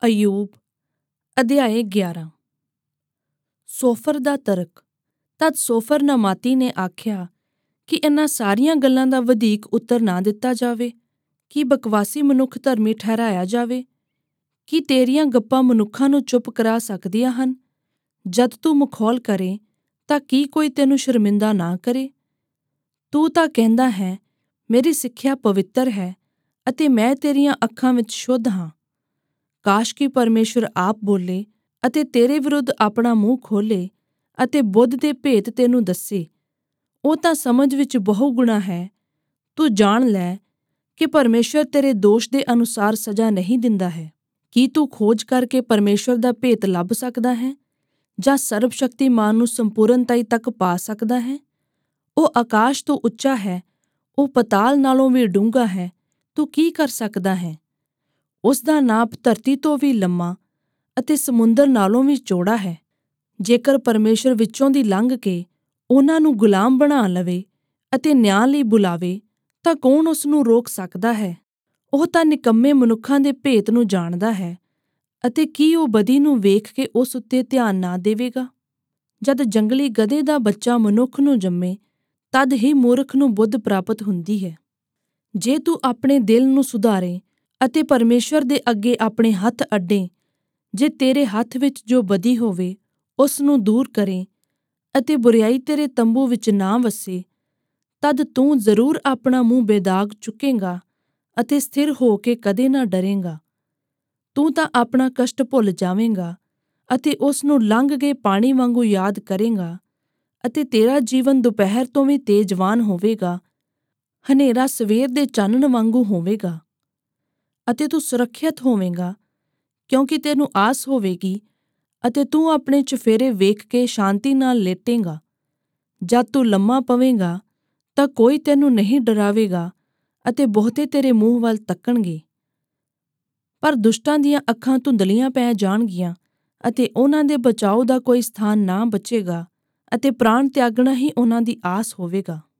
ਅਯੂਬ ਅਧਿਆਇ 11। ਸੋਫਰ ਦਾ ਤਰਕ। ਤਦ ਸੋਫਰ ਨਾਮਾਤੀ ਨੇ ਆਖਿਆ ਕਿ ਇਹਨਾਂ ਸਾਰੀਆਂ ਗੱਲਾਂ ਦਾ ਵਧੀਕ ਉੱਤਰ ਨਾ ਦਿੱਤਾ ਜਾਵੇ। ਕੀ ਬਕਵਾਸੀ ਮਨੁੱਖ ਧਰਮੀ ਠਹਿਰਾਇਆ ਜਾਵੇ? ਕੀ ਤੇਰੀਆਂ ਗੱਪਾਂ ਮਨੁੱਖਾਂ ਨੂੰ ਚੁੱਪ ਕਰਾ ਸਕਦੀਆਂ ਹਨ? ਜਦ ਤੂੰ ਮਖੌਲ ਕਰੇ ਤਾਂ ਕੀ ਕੋਈ ਤੈਨੂੰ ਸ਼ਰਮਿੰਦਾ ਨਾ ਕਰੇ? ਤੂੰ ਤਾਂ ਕਹਿੰਦਾ ਹੈ, ਮੇਰੀ ਸਿੱਖਿਆ ਪਵਿੱਤਰ ਹੈ ਅਤੇ ਮੈਂ ਤੇਰੀਆਂ ਅੱਖਾਂ ਵਿੱਚ ਸ਼ੁੱਧ ਹਾਂ। ਕਾਸ਼ ਕਿ ਪਰਮੇਸ਼ੁਰ ਆਪ ਬੋਲੇ ਅਤੇ ਤੇਰੇ ਵਿਰੁੱਧ ਆਪਣਾ ਮੂੰਹ ਖੋਲ੍ਹੇ ਅਤੇ ਬੁੱਧ ਦੇ ਭੇਤ ਤੈਨੂੰ ਦੱਸੇ। ਉਹ ਤਾਂ ਸਮਝ ਵਿੱਚ ਬਹੁ ਗੁਣਾ ਹੈ। ਤੂੰ ਜਾਣ ਲੈ ਕਿ ਪਰਮੇਸ਼ੁਰ ਤੇਰੇ ਦੋਸ਼ ਦੇ ਅਨੁਸਾਰ ਸਜ਼ਾ ਨਹੀਂ ਦਿੰਦਾ ਹੈ। ਕੀ ਤੂੰ ਖੋਜ ਕਰਕੇ ਪਰਮੇਸ਼ੁਰ ਦਾ ਭੇਤ ਲੱਭ ਸਕਦਾ ਹੈ ਜਾਂ ਸਰਬਸ਼ਕਤੀਮਾਨ ਨੂੰ ਸੰਪੂਰਨਤਾਈ ਤੱਕ ਪਾ ਸਕਦਾ ਹੈ? ਉਹ ਆਕਾਸ਼ ਤੋਂ ਉੱਚਾ ਹੈ, ਉਹ ਪਤਾਲ ਨਾਲੋਂ ਵੀ ਡੂੰਘਾ ਹੈ। ਤੂੰ ਕੀ ਕਰ ਸਕਦਾ ਹੈ? ਉਸ ਦਾ ਨਾਪ ਧਰਤੀ ਤੋਂ ਵੀ ਲੰਮਾ ਅਤੇ ਸਮੁੰਦਰ ਨਾਲੋਂ ਵੀ ਚੌੜਾ ਹੈ। ਜੇਕਰ ਪਰਮੇਸ਼ੁਰ ਵਿੱਚੋਂ ਦੀ ਲੰਘ ਕੇ ਉਹਨਾਂ ਨੂੰ ਗੁਲਾਮ ਬਣਾ ਲਵੇ ਅਤੇ ਨਿਆਂ ਲਈ ਬੁਲਾਵੇ ਤਾਂ ਕੌਣ ਉਸ ਨੂੰ ਰੋਕ ਸਕਦਾ ਹੈ? ਉਹ ਤਾਂ ਨਿਕੰਮੇ ਮਨੁੱਖਾਂ ਦੇ ਭੇਤ ਨੂੰ ਜਾਣਦਾ ਹੈ ਅਤੇ ਕੀ ਉਹ ਬਦੀ ਨੂੰ ਵੇਖ ਕੇ ਉਸ ਉੱਤੇ ਧਿਆਨ ਨਾ ਦੇਵੇਗਾ? ਜਦ ਜੰਗਲੀ ਗਧੇ ਦਾ ਬੱਚਾ ਮਨੁੱਖ ਨੂੰ ਜੰਮੇ ਤਦ ਹੀ ਮੂਰਖ ਨੂੰ ਬੁੱਧ ਪ੍ਰਾਪਤ ਹੁੰਦੀ ਹੈ। ਜੇ ਤੂੰ ਆਪਣੇ ਦਿਲ ਨੂੰ ਸੁਧਾਰੇ ਅਤੇ ਪਰਮੇਸ਼ੁਰ ਦੇ ਅੱਗੇ ਆਪਣੇ ਹੱਥ ਅੱਡੇ, ਜੇ ਤੇਰੇ ਹੱਥ ਵਿੱਚ ਜੋ ਬਦੀ ਹੋਵੇ ਉਸ ਨੂੰ ਦੂਰ ਕਰੇ ਅਤੇ ਬੁਰਿਆਈ ਤੇਰੇ ਤੰਬੂ ਵਿੱਚ ਨਾ ਵਸੇ, ਤਦ ਤੂੰ ਜ਼ਰੂਰ ਆਪਣਾ ਮੂੰਹ ਬੇਦਾਗ ਚੁੱਕੇਂਗਾ ਅਤੇ ਸਥਿਰ ਹੋ ਕੇ ਕਦੇ ਨਾ ਡਰੇਂਗਾ। ਤੂੰ ਤਾਂ ਆਪਣਾ ਕਸ਼ਟ ਭੁੱਲ ਜਾਵੇਂਗਾ ਅਤੇ ਉਸ ਨੂੰ ਲੰਘ ਗਏ ਪਾਣੀ ਵਾਂਗੂ ਯਾਦ ਕਰੇਂਗਾ ਅਤੇ ਤੇਰਾ ਜੀਵਨ ਦੁਪਹਿਰ ਤੋਂ ਵੀ ਤੇਜਵਾਨ ਹੋਵੇਗਾ, ਹਨੇਰਾ ਸਵੇਰ ਦੇ ਚਾਨਣ ਵਾਂਗੂ ਹੋਵੇਗਾ ਅਤੇ ਤੂੰ ਸੁਰੱਖਿਅਤ ਹੋਵੇਂਗਾ ਕਿਉਂਕਿ ਤੈਨੂੰ ਆਸ ਹੋਵੇਗੀ ਅਤੇ ਤੂੰ ਆਪਣੇ ਚੁਫੇਰੇ ਵੇਖ ਕੇ ਸ਼ਾਂਤੀ ਨਾਲ ਲੇਟੇਂਗਾ। ਜਦ ਤੂੰ ਲੰਮਾ ਪਵੇਂਗਾ ਤਾਂ ਕੋਈ ਤੈਨੂੰ ਨਹੀਂ ਡਰਾਵੇਗਾ ਅਤੇ ਬਹੁਤੇ ਤੇਰੇ ਮੂੰਹ ਵੱਲ ਤੱਕਣਗੇ। ਪਰ ਦੁਸ਼ਟਾਂ ਦੀਆਂ ਅੱਖਾਂ ਧੁੰਦਲੀਆਂ ਪੈ ਜਾਣਗੀਆਂ ਅਤੇ ਉਹਨਾਂ ਦੇ ਬਚਾਓ ਦਾ ਕੋਈ ਸਥਾਨ ਨਾ ਬਚੇਗਾ ਅਤੇ ਪ੍ਰਾਣ ਤਿਆਗਣਾ ਹੀ ਉਹਨਾਂ ਦੀ ਆਸ ਹੋਵੇਗਾ।